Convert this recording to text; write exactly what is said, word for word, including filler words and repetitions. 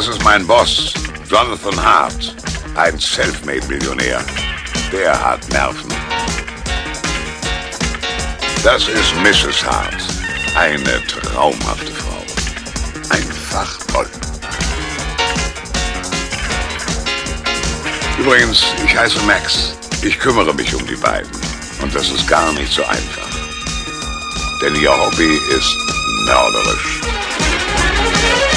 Das ist mein Boss, Jonathan Hart. Ein Selfmade-Millionär. Der hat Nerven. Das ist Misses Hart. Eine traumhafte Frau. Einfach toll. Übrigens, ich heiße Max. Ich kümmere mich um die beiden. Und das ist gar nicht so einfach. Denn ihr Hobby ist mörderisch.